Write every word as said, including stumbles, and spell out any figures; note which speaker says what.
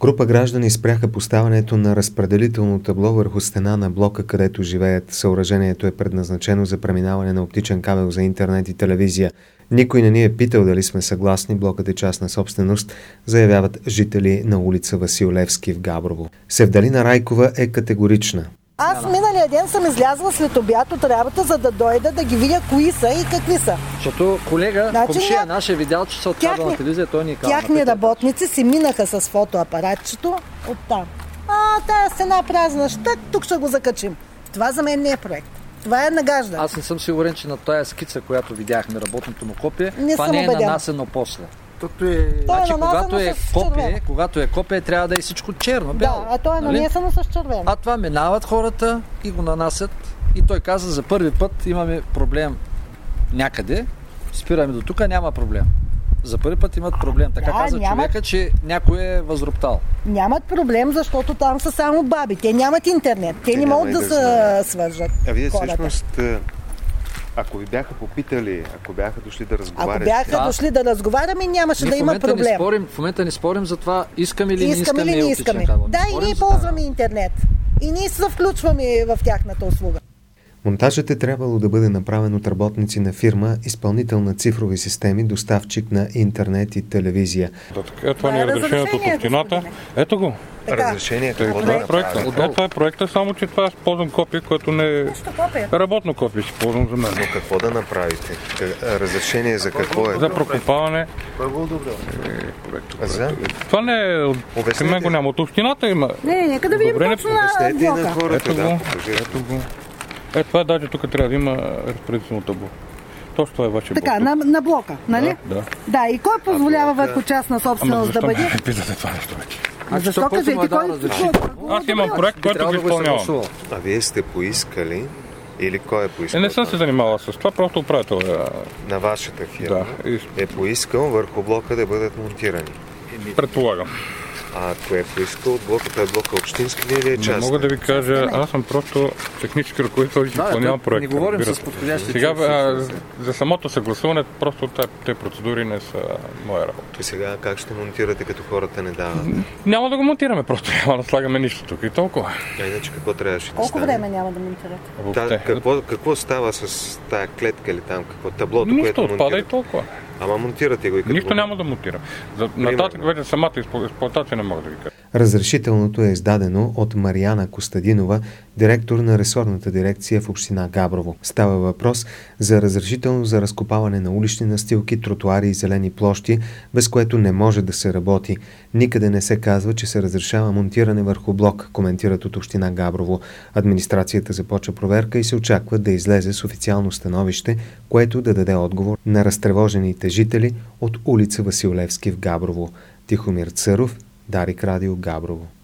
Speaker 1: Група граждани спряха поставянето на разпределително табло върху стена на блока, където живеят. Съоръжението е предназначено за преминаване на оптичен кабел за интернет и телевизия. Никой не ни е питал дали сме съгласни, блокът е частна собственост, заявяват жители на улица Васил Левски в Габрово. Севдалина Райкова е категорична.
Speaker 2: Аз миналия ден съм излязла след обяд от работа, за да дойда да ги видя кои са и какви са.
Speaker 3: Защото колега, значи, комшия наш е видял, че се отказва на телевизия, той ни е казал.
Speaker 2: Тяхни работници си минаха с фотоапаратчето оттам. А, тая стена празна, щак, тук ще го закачим. Това за мен не е проект. Това е нагаждане.
Speaker 3: Аз не съм сигурен, че на тая скица, която видяхме, работното му копие,
Speaker 2: не
Speaker 3: това не е
Speaker 2: убеден.
Speaker 3: Нанасено после.
Speaker 2: Е...
Speaker 3: Значи,
Speaker 2: е
Speaker 3: когато, е копие, когато е копие, трябва да е всичко черно, бяло.
Speaker 2: Да, а то е нанесено с червено.
Speaker 3: А това минават хората и го нанасят. И той каза, за първи път имаме проблем някъде, спираме до тук, няма проблем. За първи път имат проблем. Така да, каза нямат... човека, че някой е възроптал.
Speaker 2: Нямат проблем, защото там са само баби. Те нямат интернет. Те, Те не могат да, да се свържат.
Speaker 4: А вие
Speaker 2: хората.
Speaker 4: всъщност, ако ви бяха попитали, ако бяха дошли да разговарят...
Speaker 2: Ако бяха да. дошли да разговаряме, нямаше
Speaker 3: ние
Speaker 2: да има проблем.
Speaker 3: Не спорим, в момента не спорим за това, искаме ли,
Speaker 2: искаме
Speaker 3: не искаме,
Speaker 2: ли не искаме. Да, и ние ползваме това. Интернет. И ние се включваме в тяхната услуга.
Speaker 1: Монтажът е трябвало да бъде направен от работници на фирма, изпълнител на цифрови системи, доставчик на интернет и телевизия.
Speaker 5: Ето това ни е разрешението от общината. Ето го.
Speaker 4: Разрешението
Speaker 5: е това е проекта. Ето това е проекта, само че това е ползвам копие, което не е работно копие, ще ползвам за мен.
Speaker 4: Но какво да направите? Разрешение за какво е?
Speaker 5: За прокопаване.
Speaker 4: Първо добре. За?
Speaker 5: Това не е... Към мен го няма. От общината има.
Speaker 2: Не, не, нека да видим точно на блока.
Speaker 4: Ето го.
Speaker 5: Ето го. Е, това даже тук трябва да има разпределително табло. Точно това е вашия блок.
Speaker 2: Така, на, на блока, нали?
Speaker 5: Да, да.
Speaker 2: Да, и кой позволява върху частна собственост да бъде?
Speaker 5: Ама защо питате това нещо вече?
Speaker 2: А защо кажете, кой...
Speaker 5: Аз имам проект, който го изпълнявам.
Speaker 4: А вие сте поискали или кой е поискал?
Speaker 5: Е, не съм се занимавал с това, просто управител е...
Speaker 4: На вашата фирма
Speaker 5: да, и...
Speaker 4: е поискал върху блока да бъдат монтирани?
Speaker 5: Предполагам.
Speaker 4: А ако е поискал, блокът е блока общински или е частен?
Speaker 5: Не мога да ви кажа, аз съм просто технически ръководител и изпълнявам
Speaker 3: да,
Speaker 5: проекта.
Speaker 3: Не говорим с подходящи.
Speaker 5: Сега а, за самото съгласуване, просто тези процедури не са моя работа.
Speaker 4: И сега как ще монтирате, като хората не дават?
Speaker 5: Няма да го монтираме, просто няма да слагаме нищо тук и толкова.
Speaker 4: А иначе какво трябваше да
Speaker 2: Колко
Speaker 4: стане?
Speaker 2: време няма да монтирате?
Speaker 4: Та, какво, какво става с тая клетка или там, какво таблото,
Speaker 5: нищо,
Speaker 4: което
Speaker 5: монтирате? Нищо, отпада
Speaker 4: монтирате?
Speaker 5: и толкова.
Speaker 4: Ама монтирате го и като...
Speaker 5: Нищо няма да монтирам. За нататък вече самата експлоатация не мога да ви кажа.
Speaker 1: Разрешителното е издадено от Марияна Костадинова, директор на ресорната дирекция в община Габрово. Става въпрос за разрешително за разкопаване на улични настилки, тротуари и зелени площи, без което не може да се работи. Никъде не се казва, че се разрешава монтиране върху блок, коментират от община Габрово. Администрацията започва проверка и се очаква да излезе с официално становище, което да даде отговор на разтревожените жители от улица Васил Левски в Габрово. Тихомир Църов, Дарик Радио, Габрово.